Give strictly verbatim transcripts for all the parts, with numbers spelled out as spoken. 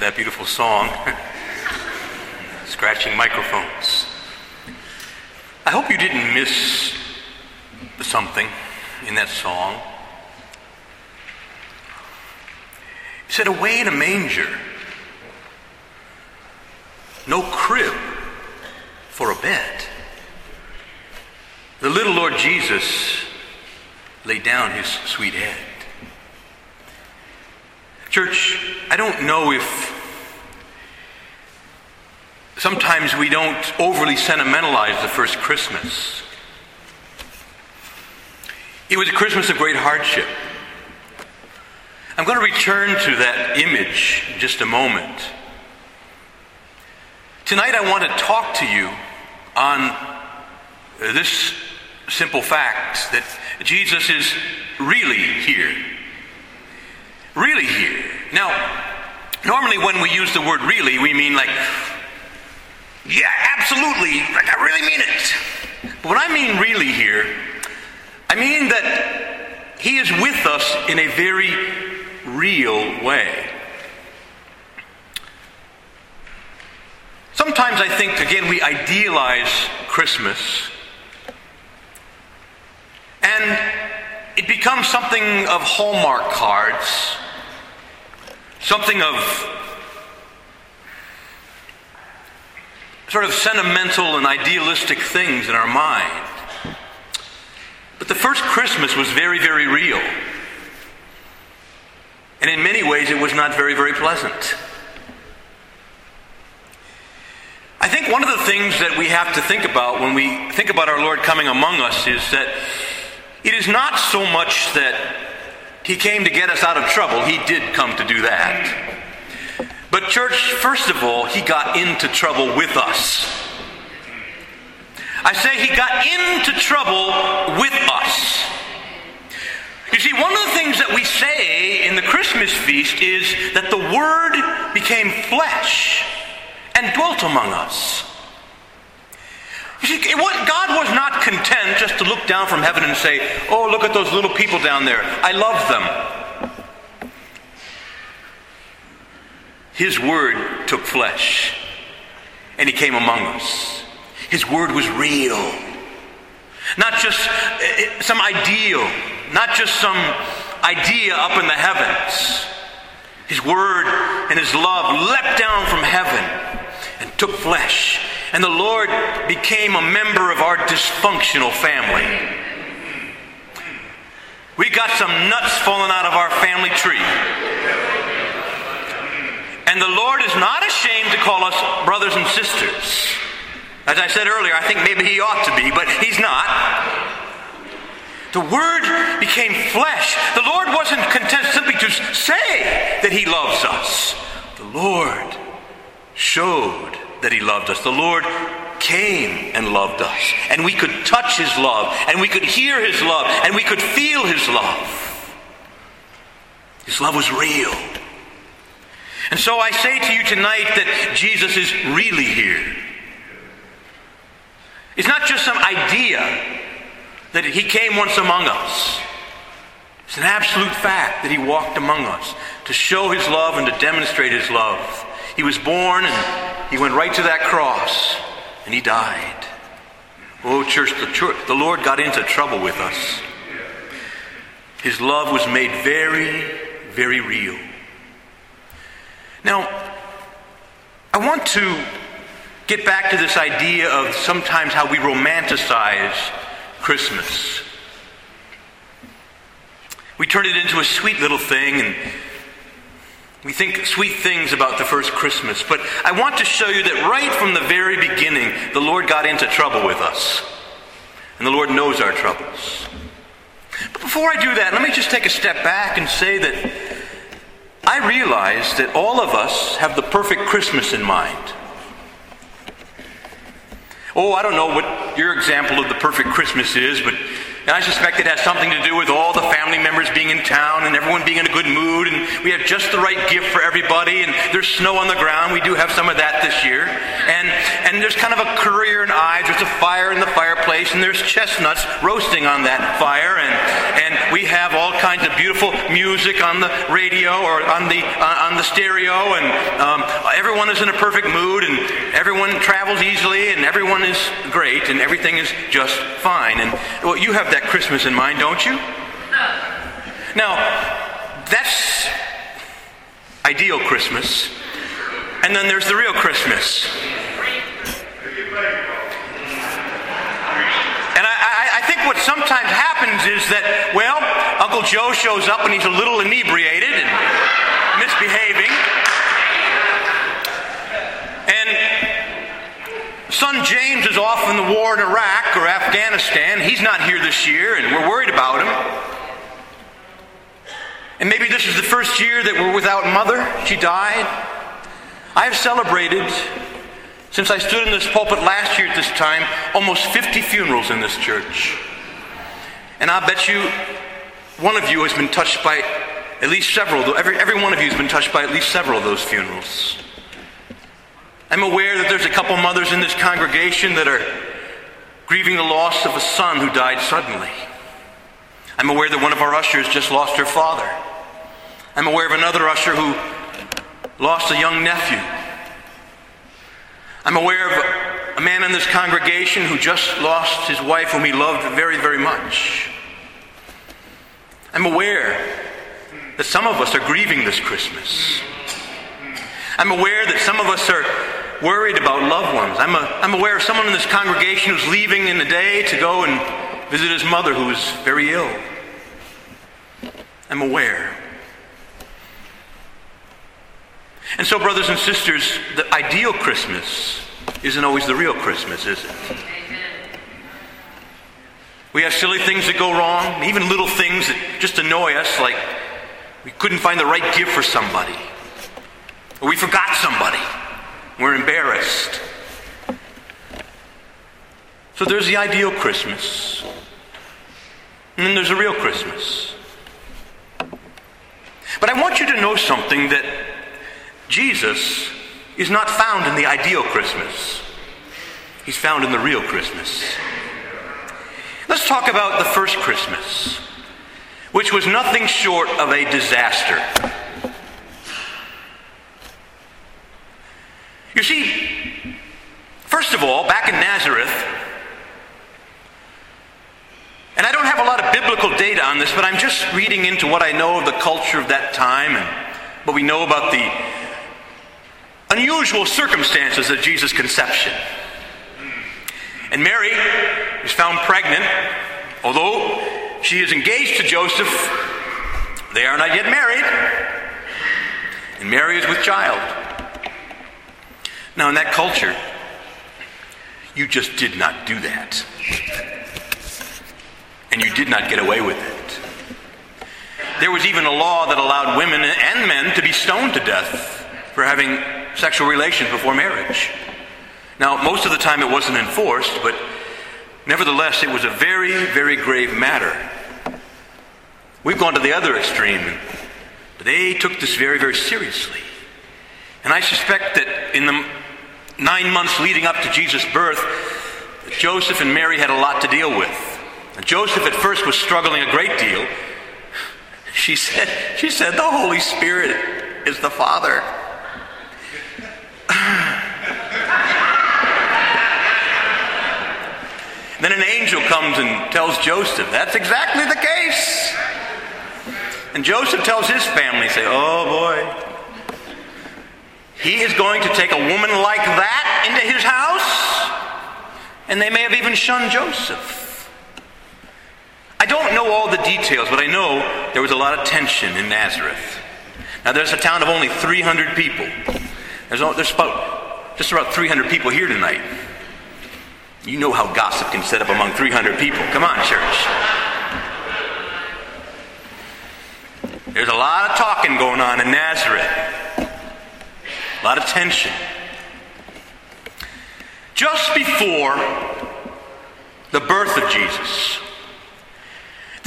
that beautiful song, Scratching Microphones. I hope you didn't miss something in that song. It said, away in a manger, no crib for a bed. The little Lord Jesus laid down his sweet head. Church, I don't know if sometimes we don't overly sentimentalize the first Christmas. It was a Christmas of great hardship. I'm going to return to that image in just a moment. Tonight I want to talk to you on this simple fact that Jesus is really here. Really here. Now, normally when we use the word really, we mean like, yeah, absolutely, like I really mean it. But when I mean really here, I mean that he is with us in a very real way. Sometimes I think, again, we idealize Christmas, and it becomes something of Hallmark cards, something of sort of sentimental and idealistic things in our mind. But the first Christmas was very, very real. And in many ways it was not very, very pleasant. I think one of the things that we have to think about when we think about our Lord coming among us is that it is not so much that he came to get us out of trouble. He did come to do that. But church, first of all, he got into trouble with us. I say he got into trouble with us. You see, one of the things that we say in the Christmas feast is that the Word became flesh and dwelt among us. You see, God was not content just to look down from heaven and say, oh, look at those little people down there. I love them. His Word took flesh, and he came among us. His Word was real. Not just some ideal, not just some idea up in the heavens. His Word and his love leapt down from heaven and took flesh. And the Lord became a member of our dysfunctional family. We got some nuts falling out of our family tree. And the Lord is not ashamed to call us brothers and sisters. As I said earlier, I think maybe he ought to be, but he's not. The Word became flesh. The Lord wasn't content simply to say that he loves us. The Lord showed that he loved us. The Lord came and loved us. And we could touch his love, and we could hear his love, and we could feel his love. His love was real. And so I say to you tonight that Jesus is really here. It's not just some idea that he came once among us. It's an absolute fact that he walked among us to show his love and to demonstrate his love. He was born and he went right to that cross and he died. Oh, church, the, church, the Lord got into trouble with us. His love was made very, very real. Now, I want to get back to this idea of sometimes how we romanticize Christmas. We turn it into a sweet little thing, and we think sweet things about the first Christmas. But I want to show you that right from the very beginning, the Lord got into trouble with us. And the Lord knows our troubles. But before I do that, let me just take a step back and say that I realize that all of us have the perfect Christmas in mind. Oh, I don't know what your example of the perfect Christmas is, but And I suspect it has something to do with all the family members being in town and everyone being in a good mood, and we have just the right gift for everybody, and there's snow on the ground. We do have some of that this year. And and there's kind of a career in eyes. There's a fire in the fireplace, and there's chestnuts roasting on that fire, and and we have all kinds of beautiful music on the radio or on the uh, on the stereo, and um, everyone is in a perfect mood, and everyone travels easily, and everyone is great, and everything is just fine. And well, you have that Christmas in mind, don't you? Now, that's ideal Christmas, and then there's the real Christmas. And I, I, I think what sometimes happens is that, well, Uncle Joe shows up and he's a little inebriated and misbehaving. And son James is off in the war in Iraq or Afghanistan. He's not here this year, and we're worried about him. And maybe this is the first year that we're without mother. She died. I have celebrated, since I stood in this pulpit last year at this time, almost fifty funerals in this church. And I bet you one of you has been touched by at least several, every, every one of you has been touched by at least several of those funerals. I'm aware that there's a couple mothers in this congregation that are grieving the loss of a son who died suddenly. I'm aware that one of our ushers just lost her father. I'm aware of another usher who lost a young nephew. I'm aware of a man in this congregation who just lost his wife whom he loved very, very much. I'm aware that some of us are grieving this Christmas. I'm aware that some of us are worried about loved ones. I'm, a, I'm aware of someone in this congregation who's leaving in the day to go and visit his mother who is very ill. I'm aware. And so, brothers and sisters, the ideal Christmas isn't always the real Christmas, is it? We have silly things that go wrong, even little things that just annoy us, like we couldn't find the right gift for somebody, or we forgot somebody. We're embarrassed. So there's the ideal Christmas, and then there's a real Christmas. But I want you to know something, that Jesus is not found in the ideal Christmas. He's found in the real Christmas. Let's talk about the first Christmas, which was nothing short of a disaster. You see, first of all, back in Nazareth, and I don't have a lot of biblical data on this, but I'm just reading into what I know of the culture of that time and what we know about the unusual circumstances of Jesus' conception. And Mary is found pregnant, although she is engaged to Joseph. They are not yet married, and Mary is with child. Now, in that culture, you just did not do that. And you did not get away with it. There was even a law that allowed women and men to be stoned to death for having sexual relations before marriage. Now, most of the time it wasn't enforced, but nevertheless, it was a very, very grave matter. We've gone to the other extreme, and they took this very, very seriously. And I suspect that in the nine months leading up to Jesus' birth, Joseph and Mary had a lot to deal with. And Joseph at first was struggling a great deal. She said, she said, the Holy Spirit is the Father. Then an angel comes and tells Joseph, that's exactly the case. And Joseph tells his family, say, oh boy, he is going to take a woman like that into his house? And they may have even shunned Joseph. I don't know all the details, but I know there was a lot of tension in Nazareth. Now there's a town of only three hundred people. There's, there's about, just about three hundred people here tonight. You know how gossip can set up among three hundred people. Come on, church. There's a lot of talking going on in Nazareth. A lot of tension. Just before the birth of Jesus,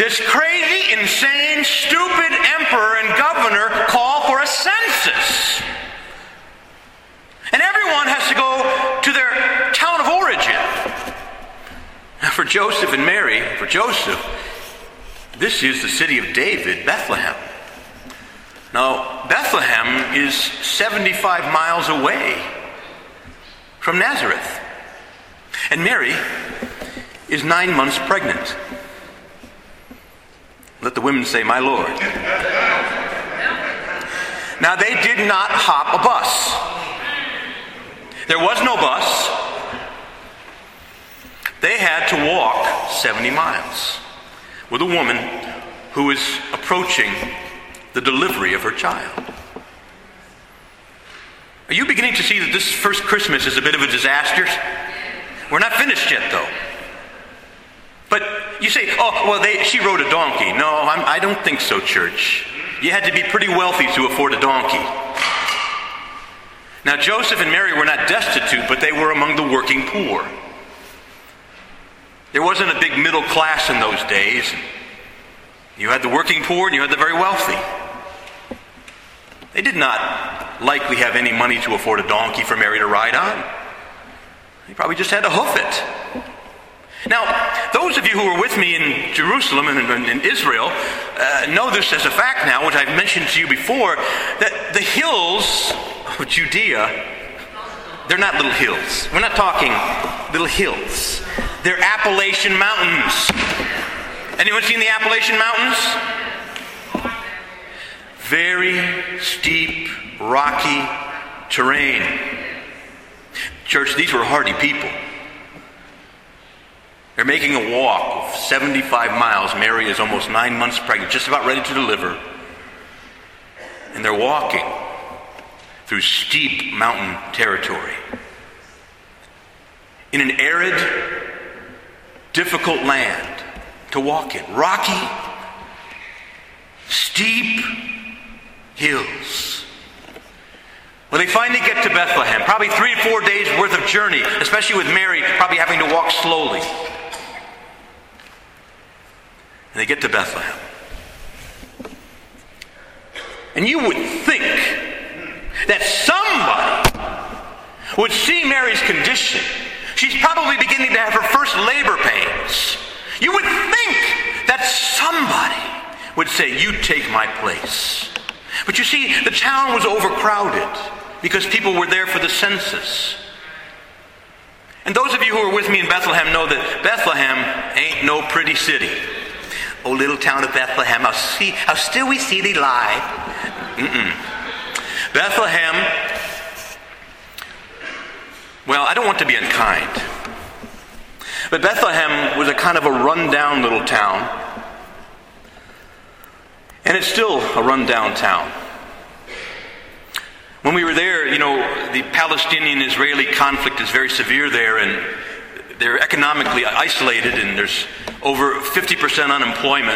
this crazy, insane, stupid emperor and governor call for a census. And everyone has to go to their town of origin. Now, for Joseph and Mary, for Joseph, this is the city of David, Bethlehem. Now, Bethlehem is seventy-five miles away from Nazareth. And Mary is nine months pregnant. Let the women say, "My Lord." Now, they did not hop a bus. There was no bus. They had to walk seventy miles with a woman who is approaching the delivery of her child. Are you beginning to see that this first Christmas is a bit of a disaster? We're not finished yet, though. But you say, "Oh, well, they, she rode a donkey." No, I'm, I don't think so, church. You had to be pretty wealthy to afford a donkey. Now, Joseph and Mary were not destitute, but they were among the working poor. There wasn't a big middle class in those days. You had the working poor and you had the very wealthy. They did not likely have any money to afford a donkey for Mary to ride on. They probably just had to hoof it. Now, those of you who were with me in Jerusalem and in Israel uh, know this as a fact now, which I've mentioned to you before, that the hills of Judea, they're not little hills. We're not talking little hills. They're Appalachian Mountains. Anyone seen the Appalachian Mountains? Very steep, rocky terrain. Church, these were hardy people. They're making a walk of seventy-five miles. Mary is almost nine months pregnant, just about ready to deliver. And they're walking through steep mountain territory. In an arid, difficult land to walk in. Rocky, steep hills. Well, they finally get to Bethlehem. Probably three or four days worth of journey, especially with Mary probably having to walk slowly. And they get to Bethlehem. And you would think that somebody would see Mary's condition. She's probably beginning to have her first labor pains. You would think that somebody would say, "You take my place." But you see, the town was overcrowded because people were there for the census. And those of you who were with me in Bethlehem know that Bethlehem ain't no pretty city. Oh, little town of Bethlehem, how, see, how still we see thee lie. Mm-mm. Bethlehem, well, I don't want to be unkind, but Bethlehem was a kind of a run-down little town. And it's still a run-down town. When we were there, you know, the Palestinian-Israeli conflict is very severe there, and they're economically isolated, and there's over fifty percent unemployment.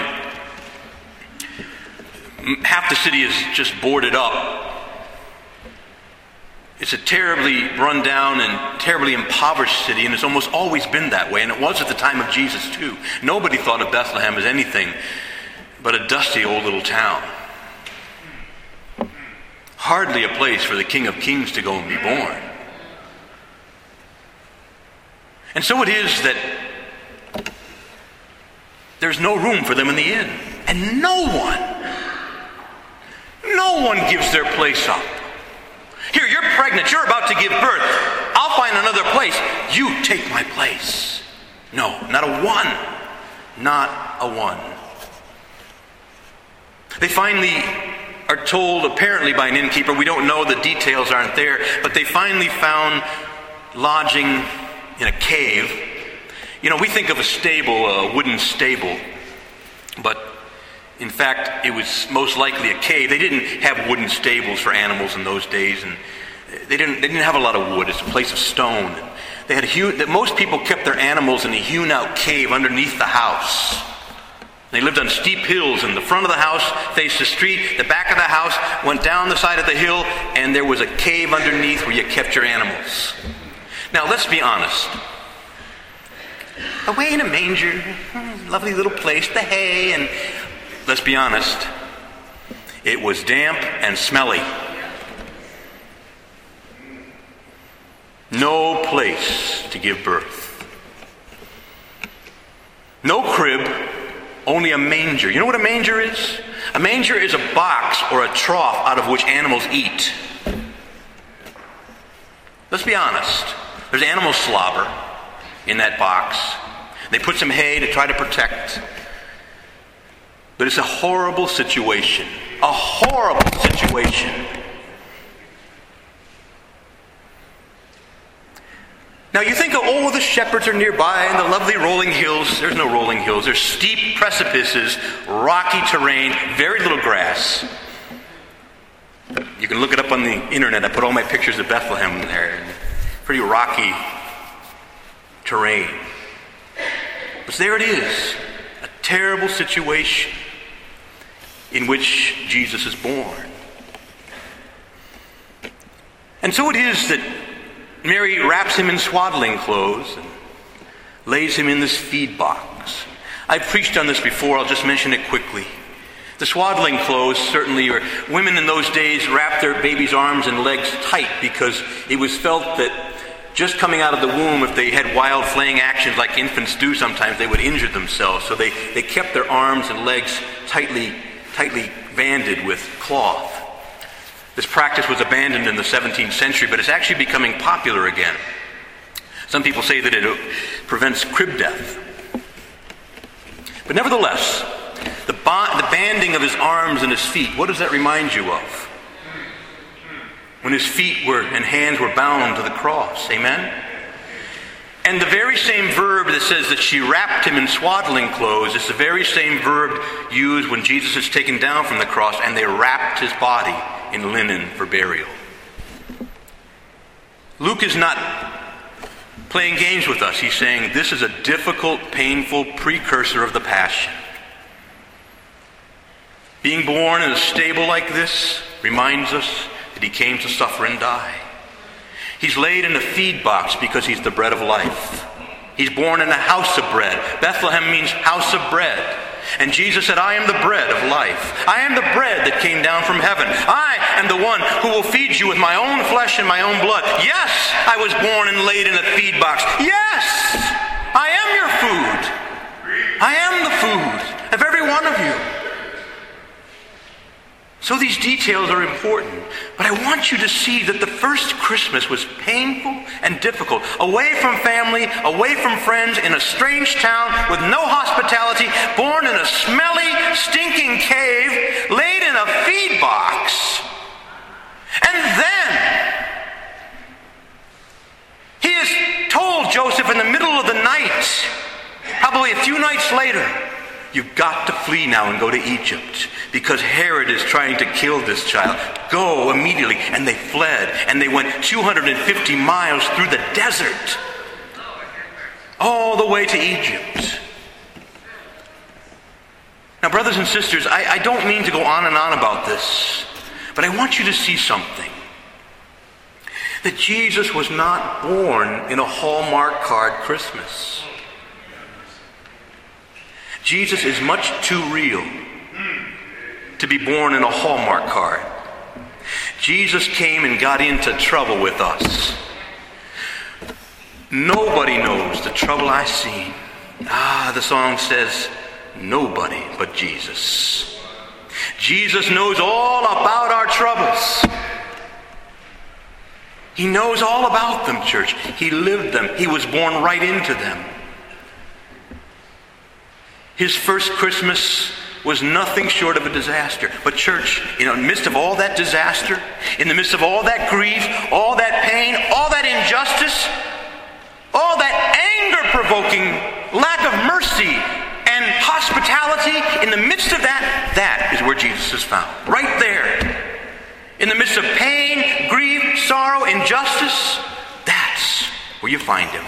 Half the city is just boarded up. It's a terribly run-down and terribly impoverished city, and it's almost always been that way, and it was at the time of Jesus too. Nobody thought of Bethlehem as anything but a dusty old little town. Hardly a place for the King of Kings to go and be born. And so it is that there's no room for them in the inn. And no one, no one gives their place up. Here, you're pregnant, you're about to give birth. I'll find another place. You take my place. No, not a one. Not a one. They finally are told, apparently by an innkeeper, we don't know, the details aren't there, but they finally found lodging in a cave. You know, we think of a stable, a wooden stable, but in fact, it was most likely a cave. They didn't have wooden stables for animals in those days, and they didn't, they didn't have a lot of wood. It's a place of stone. They had hewn, that most people kept their animals in a hewn-out cave underneath the house. They lived on steep hills, and the front of the house faced the street. The back of the house went down the side of the hill, and there was a cave underneath where you kept your animals. Now, let's be honest. Away in a manger, lovely little place, the hay, and let's be honest, it was damp and smelly. No place to give birth. No crib, only a manger. You know what a manger is? A manger is a box or a trough out of which animals eat. Let's be honest. There's animal slobber in that box. They put some hay to try to protect. But it's a horrible situation. A horrible situation. Now you think, of, oh, the shepherds are nearby and the lovely rolling hills. There's no rolling hills. There's steep precipices, rocky terrain, very little grass. You can look it up on the internet. I put all my pictures of Bethlehem there. Pretty rocky terrain. But there it is. A terrible situation in which Jesus is born. And so it is that Mary wraps him in swaddling clothes and lays him in this feed box. I've preached on this before. I'll just mention it quickly. The swaddling clothes certainly are, women in those days wrapped their baby's arms and legs tight because it was felt that just coming out of the womb, if they had wild flaying actions like infants do sometimes, they would injure themselves. So they, they kept their arms and legs tightly, tightly banded with cloth. This practice was abandoned in the seventeenth century, but it's actually becoming popular again. Some people say that it prevents crib death. But nevertheless, the, bond, the banding of his arms and his feet, what does that remind you of? When his feet were and hands were bound to the cross. Amen? And the very same verb that says that she wrapped him in swaddling clothes is the very same verb used when Jesus is taken down from the cross and they wrapped his body in linen for burial. Luke is not playing games with us. He's saying this is a difficult, painful precursor of the Passion. Being born in a stable like this reminds us that he came to suffer and die. He's laid in a feed box because he's the bread of life. He's born in a house of bread. Bethlehem means house of bread. And Jesus said, I am the bread of life. I am the bread that came down from heaven. I am the one who will feed you with my own flesh and my own blood. Yes, I was born and laid in a feed box. Yes, I am your food. I am the food of every one of you. So these details are important. But I want you to see that the first Christmas was painful and difficult. Away from family, away from friends, in a strange town with no hospitality, born in a smelly, stinking cave, laid in a feed box. And then he is told Joseph in the middle of the night, probably a few nights later, you've got to flee now and go to Egypt because Herod is trying to kill this child. Go immediately. And they fled. And they went two hundred fifty miles through the desert. All the way to Egypt. Now, brothers and sisters, I, I don't mean to go on and on about this, but I want you to see something. That Jesus was not born in a Hallmark card Christmas. Jesus is much too real to be born in a Hallmark card. Jesus came and got into trouble with us. Nobody knows the trouble I've seen. Ah, the song says, nobody but Jesus. Jesus knows all about our troubles. He knows all about them, church. He lived them. He was born right into them. His first Christmas was nothing short of a disaster. But church, in the midst of all that disaster, in the midst of all that grief, all that pain, all that injustice, all that anger-provoking lack of mercy and hospitality, in the midst of that, that is where Jesus is found. Right there. In the midst of pain, grief, sorrow, injustice, that's where you find him.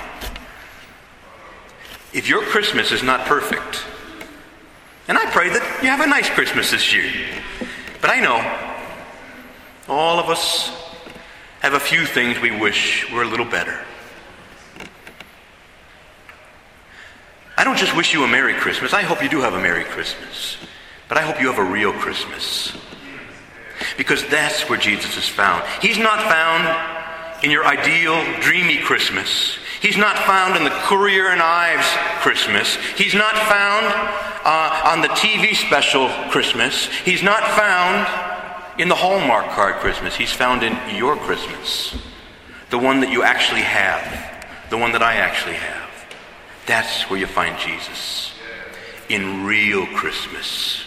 If your Christmas is not perfect, and I pray that you have a nice Christmas this year. But I know all of us have a few things we wish were a little better. I don't just wish you a Merry Christmas. I hope you do have a Merry Christmas. But I hope you have a real Christmas. Because that's where Jesus is found. He's not found in your ideal, dreamy Christmas. He's not found in the Currier and Ives Christmas. He's not found uh, on the T V special Christmas. He's not found in the Hallmark card Christmas. He's found in your Christmas. The one that you actually have. The one that I actually have. That's where you find Jesus. In real Christmas.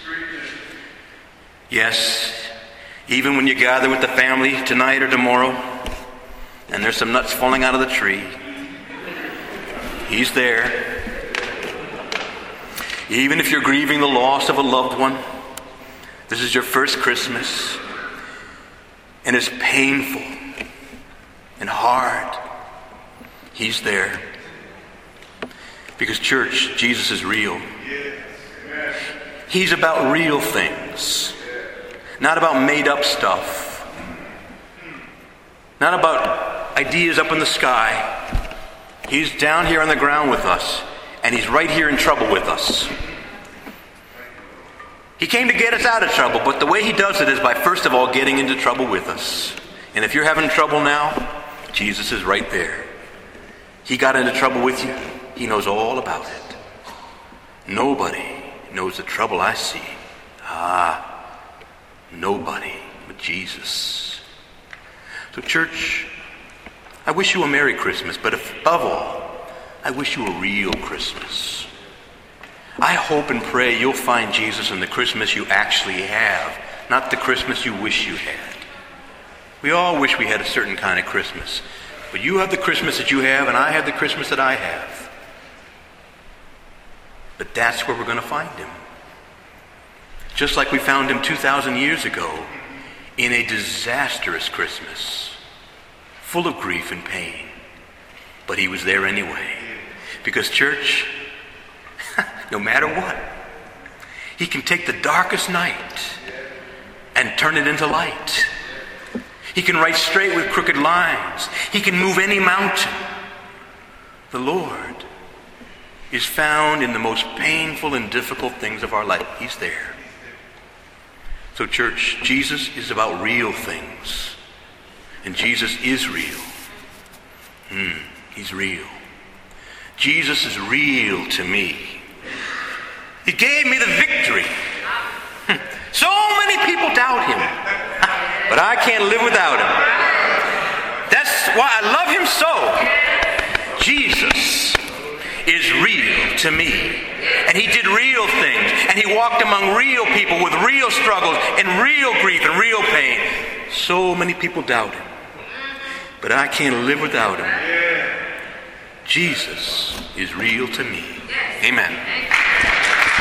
Yes, even when you gather with the family tonight or tomorrow, and there's some nuts falling out of the tree, He's there. Even if you're grieving the loss of a loved one, this is your first Christmas, and it's painful and hard, He's there. Because, church, Jesus is real. He's about real things. Not about made-up stuff. Not about ideas up in the sky. He's down here on the ground with us, and He's right here in trouble with us. He came to get us out of trouble, but the way He does it is by first of all getting into trouble with us. And if you're having trouble now, Jesus is right there. He got into trouble with you. He knows all about it. Nobody knows the trouble I see. Ah, nobody but Jesus. So, church, I wish you a Merry Christmas, but above all, I wish you a real Christmas. I hope and pray you'll find Jesus in the Christmas you actually have, not the Christmas you wish you had. We all wish we had a certain kind of Christmas, but you have the Christmas that you have, and I have the Christmas that I have. But that's where we're going to find Him. Just like we found Him two thousand years ago in a disastrous Christmas, full of grief and pain. But He was there anyway. Because, church, no matter what, He can take the darkest night and turn it into light. He can write straight with crooked lines. He can move any mountain. The Lord is found in the most painful and difficult things of our life. He's there. So, church, Jesus is about real things. And Jesus is real. Hmm, He's real. Jesus is real to me. He gave me the victory. So many people doubt Him. But I can't live without Him. That's why I love Him so. Jesus is real to me. And He did real things. And He walked among real people with real struggles and real grief and real pain. So many people doubt Him. But I can't live without Him. Jesus is real to me. Amen.